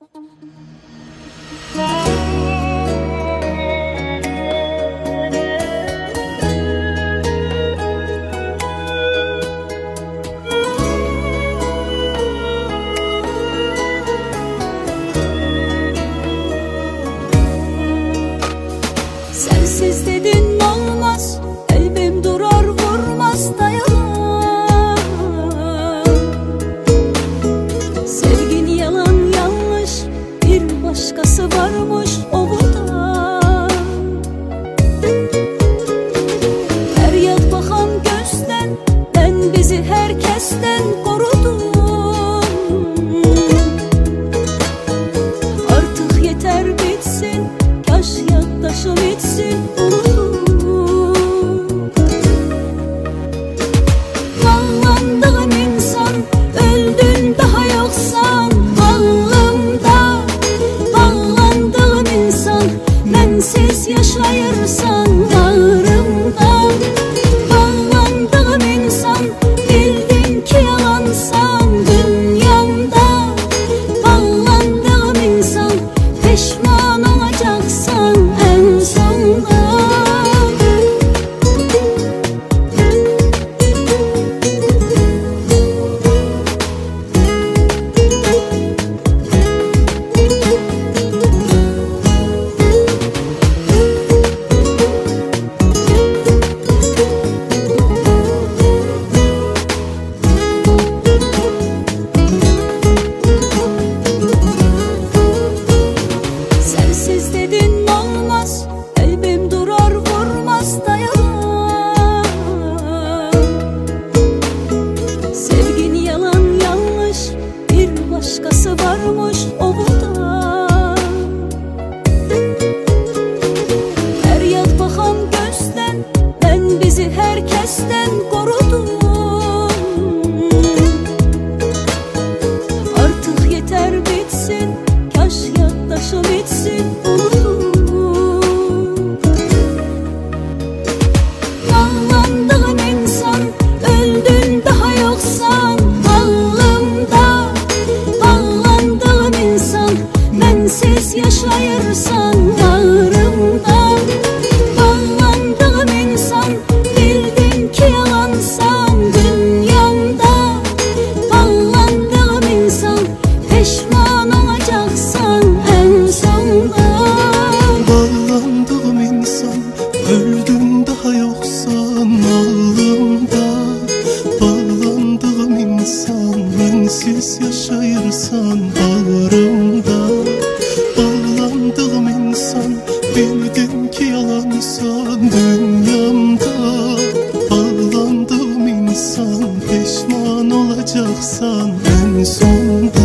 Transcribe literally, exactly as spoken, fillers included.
Sensiz dedin olmaz, kalbim durar vurmaz dayanamam. Sevgin yalan yanlış, bir başkası varmış o burada. Feryat bakan gözden, ben bizi herkesten korudum. Artık yeter bitsin, yaş yaklaşım etsin unuttum. Bağlandığım insan, öldün daha yoksan bağrımda. Bağlandığım insan, bensiz yaşayırsan bağrımda. Bağlandığım insan, bildin ki yalansan dünyamda. Bağlandığım insan, pişman olacaksan en sonda. Sensiz dedin olmaz, kalbim durar vurmaz dayanamam. Sevgin yalan yanlış, bir başkası varmış o burada. Feryat bakan gözden, ben bizi herkesten korudum. Artık yeter bitsin, yaş yaklaşım etsin unuttum. Bağlandığım insan, öldün daha yoksan bağrımda. Bağlandığım insan, bensiz yaşayırsan bağrımda. Bağlandığım insan, bildin ki yalansan dünyamda. Bağlandığım insan, pişman olacaksan en sonda. Bağlandığım insan, öldün daha yoksan ağlımda. Bağlandığım insan, bensiz yaşayırsan bağrımda. Bağlandığım insan, bildin ki yalansan dünyamda. Bağlandığım insan, pişman olacaksan en sonda.